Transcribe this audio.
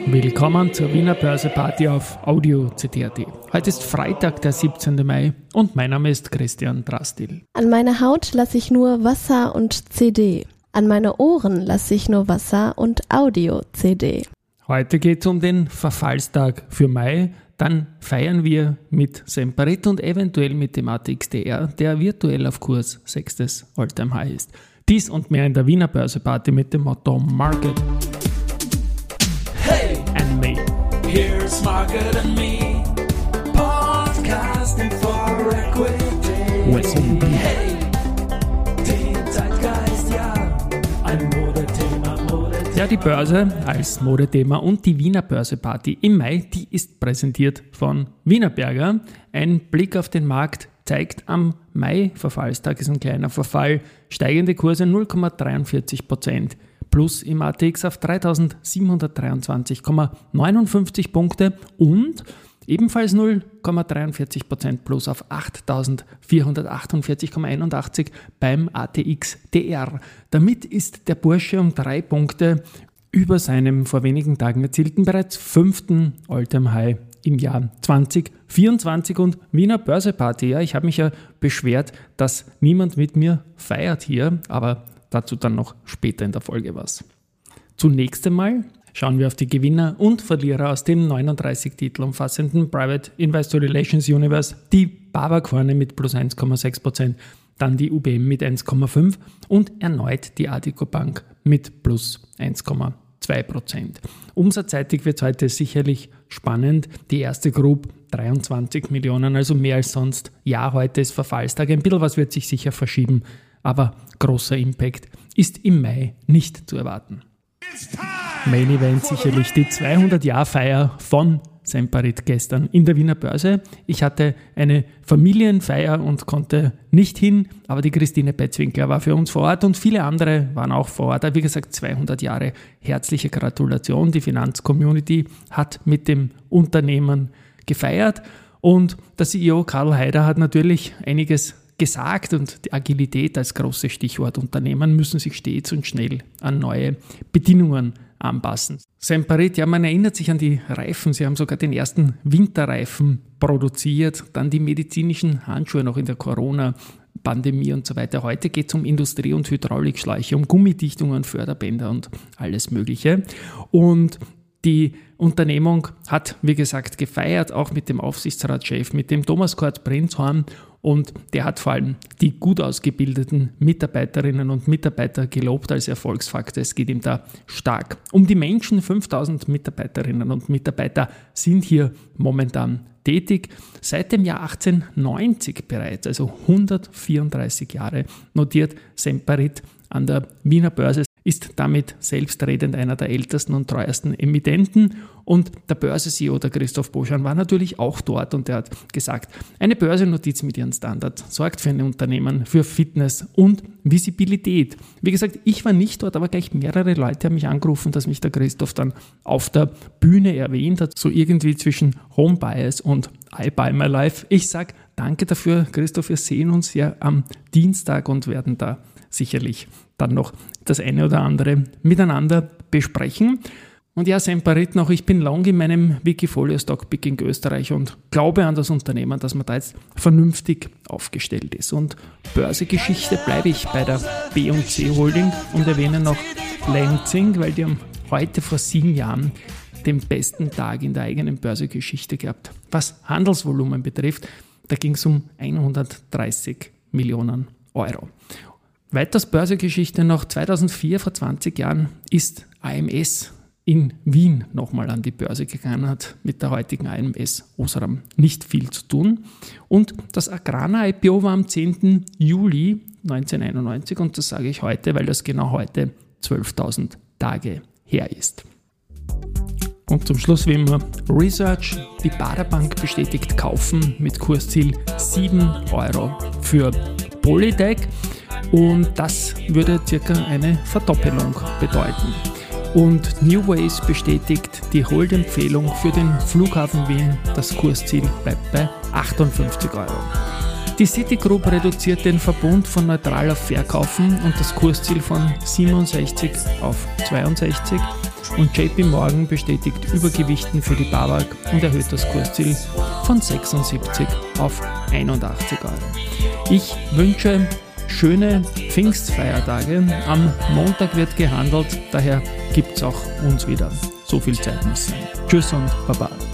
Willkommen zur Wiener Börse-Party auf Audio CD.at. Heute ist Freitag, der 17. Mai und mein Name ist Christian Drastil. An meine Haut lasse ich nur Wasser und CD. An meine Ohren lasse ich nur Wasser und Audio-CD. Heute geht es um den Verfallstag für Mai. Dann feiern wir mit Semperit und eventuell mit dem ATXDR, der virtuell auf Kurs 6. All-Time-High ist. Dies und mehr in der Wiener Börse-Party mit dem Motto Market. Hey, and me. Here's Market and Me, podcasting for equity. Hey, den Zeitgeist, ja, ein Modethema. Ja, die Börse als Modethema und die Wiener Börse-Party im Mai, die ist präsentiert von Wienerberger. Ein Blick auf den Markt zeigt, am Mai-Verfallstag ist ein kleiner Verfall, steigende Kurse 0,43%. Plus im ATX auf 3.723,59 Punkte und ebenfalls 0,43% plus auf 8.448,81 beim ATXDR. Damit ist der Bursche um 3 Punkte über seinem vor wenigen Tagen erzielten bereits 5. All-Time-High im Jahr 2024 und Wiener Börse-Party. Ja, ich habe mich ja beschwert, dass niemand mit mir feiert hier, aber dazu dann noch später in der Folge was. Zunächst einmal schauen wir auf die Gewinner und Verlierer aus dem 39 Titel umfassenden Private Investor Relations Universe. Die Barberkorne mit plus 1,6%, dann die UBM mit 1,5% und erneut die Addiko Bank mit plus 1,2%. Umsatzseitig wird es heute sicherlich spannend. Die erste Group 23 Millionen, also mehr als sonst. Ja, heute ist Verfallstag. Ein bisschen was wird sich sicher verschieben, aber großer Impact ist im Mai nicht zu erwarten. Main Event sicherlich die 200-Jahr-Feier von Semperit gestern in der Wiener Börse. Ich hatte eine Familienfeier und konnte nicht hin, aber die Christine Betzwinkler war für uns vor Ort und viele andere waren auch vor Ort. Wie gesagt, 200 Jahre, herzliche Gratulation. Die Finanzcommunity hat mit dem Unternehmen gefeiert und der CEO Karl Haider hat natürlich einiges gesagt und die Agilität als großes Stichwort. Unternehmen müssen sich stets und schnell an neue Bedingungen anpassen. Semperit, ja, man erinnert sich an die Reifen. Sie haben sogar den ersten Winterreifen produziert, dann die medizinischen Handschuhe noch in der Corona-Pandemie und so weiter. Heute geht es um Industrie- und Hydraulikschläuche, um Gummidichtungen, Förderbänder und alles Mögliche. Und die Unternehmung hat, wie gesagt, gefeiert, auch mit dem Aufsichtsratschef, mit dem Thomas Kurt-Prinzhorn, und der hat vor allem die gut ausgebildeten Mitarbeiterinnen und Mitarbeiter gelobt als Erfolgsfaktor. Es geht ihm da stark um die Menschen. 5000 Mitarbeiterinnen und Mitarbeiter sind hier momentan tätig. Seit dem Jahr 1890 bereits, also 134 Jahre, notiert Semperit an der Wiener Börse, ist damit selbstredend einer der ältesten und treuesten Emittenten. Und der Börse-CEO, der Christoph Boschan, war natürlich auch dort und der hat gesagt, eine Börsennotiz mit ihren Standards sorgt für ein Unternehmen für Fitness und Visibilität. Wie gesagt, ich war nicht dort, aber gleich mehrere Leute haben mich angerufen, dass mich der Christoph dann auf der Bühne erwähnt hat, so irgendwie zwischen Home Bias und I Buy My Life. Ich sage danke dafür, Christoph, wir sehen uns ja am Dienstag und werden da sicherlich dann noch das eine oder andere miteinander besprechen. Und ja, Semperit noch, ich bin lang in meinem Wikifolio Stockpicking Österreich und glaube an das Unternehmen, dass man da jetzt vernünftig aufgestellt ist. Und Börsegeschichte bleibe ich bei der B&C Holding und erwähne noch Lenzing, weil die haben heute vor 7 Jahren den besten Tag in der eigenen Börsegeschichte gehabt. Was Handelsvolumen betrifft, da ging es um 130 Millionen Euro. Weiters Börsegeschichte noch 2004, vor 20 Jahren, ist AMS in Wien nochmal an die Börse gegangen, hat mit der heutigen AMS Osram nicht viel zu tun. Und das Agrana IPO war am 10. Juli 1991 und das sage ich heute, weil das genau heute 12.000 Tage her ist. Und zum Schluss wie immer Research. Die Baderbank bestätigt Kaufen mit Kursziel 7 Euro für Polytech. Und das würde circa eine Verdoppelung bedeuten. Und New Ways bestätigt die Hold-Empfehlung für den Flughafen Wien. Das Kursziel bleibt bei 58 Euro. Die Citigroup reduziert den Verbund von neutral auf Verkaufen und das Kursziel von 67 auf 62. und JP Morgan bestätigt Übergewichten für die BAWAG und erhöht das Kursziel von 76 auf 81 Euro. Ich wünsche schöne Pfingstfeiertage. Am Montag wird gehandelt, daher gibt es auch uns wieder. So viel Zeit muss sein. Tschüss und Baba.